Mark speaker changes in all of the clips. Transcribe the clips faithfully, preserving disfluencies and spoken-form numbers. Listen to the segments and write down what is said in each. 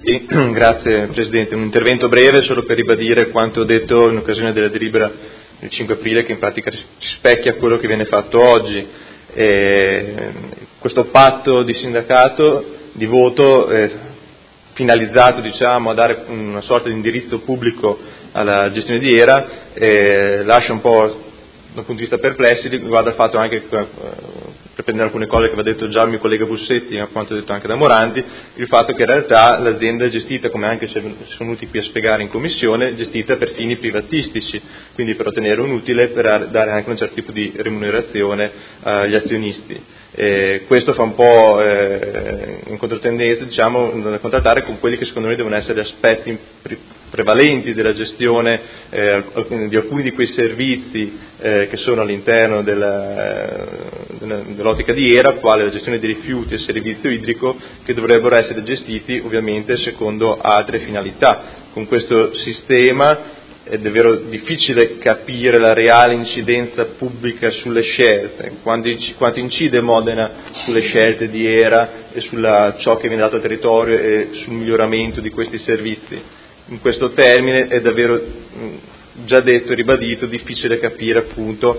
Speaker 1: Sì, grazie Presidente. Un intervento breve solo per ribadire quanto ho detto in occasione della delibera del cinque aprile, che in pratica rispecchia quello che viene fatto oggi. Eh, questo patto di sindacato, di voto, eh, finalizzato diciamo, a dare una sorta di indirizzo pubblico alla gestione di ERA, eh, lascia un po' dal punto di vista perplessi riguardo al fatto anche, eh, per prendere alcune cose che aveva detto già il mio collega Bussetti, ma quanto detto anche da Morandi, il fatto che in realtà l'azienda è gestita, come anche ci sono venuti qui a spiegare in commissione, gestita per fini privatistici, quindi per ottenere un utile, per dare anche un certo tipo di remunerazione agli azionisti. Eh, questo fa un po' eh, in controtendenza, diciamo, da contrattare con quelli che secondo noi devono essere aspetti pre- prevalenti della gestione eh, di alcuni di quei servizi eh, che sono all'interno della, della, dell'ottica di ERA, quale la gestione dei rifiuti e il servizio idrico, che dovrebbero essere gestiti ovviamente secondo altre finalità. Con questo sistema è davvero difficile capire la reale incidenza pubblica sulle scelte, quanto incide Modena sulle scelte di ERA e su ciò che viene dato al territorio e sul miglioramento di questi servizi. In questo termine è davvero, già detto e ribadito, difficile capire appunto,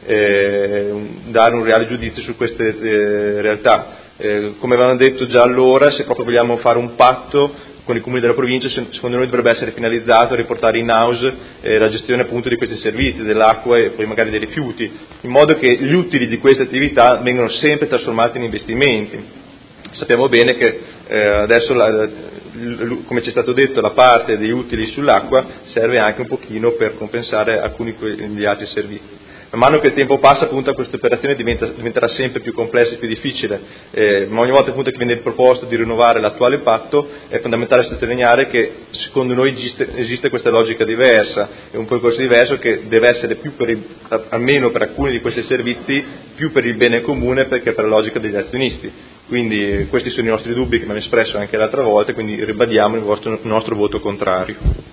Speaker 1: eh, dare un reale giudizio su queste eh, realtà. Eh, come avevano detto già allora, se proprio vogliamo fare un patto con i comuni della provincia, secondo noi dovrebbe essere finalizzato a riportare in house eh, la gestione appunto di questi servizi, dell'acqua e poi magari dei rifiuti, in modo che gli utili di queste attività vengano sempre trasformati in investimenti. Sappiamo bene che eh, adesso, la, come ci è stato detto, la parte degli utili sull'acqua serve anche un pochino per compensare alcuni degli altri servizi. Man mano che il tempo passa, appunto, questa operazione diventa, diventerà sempre più complessa e più difficile, eh, ma ogni volta appunto che viene proposto di rinnovare l'attuale patto è fondamentale sottolineare che secondo noi esiste, esiste questa logica diversa, è un percorso diverso che deve essere più per il, almeno per alcuni di questi servizi, più per il bene comune perché per la logica degli azionisti. Quindi questi sono i nostri dubbi che abbiamo espresso anche l'altra volta, quindi ribadiamo il, vostro, il nostro voto contrario.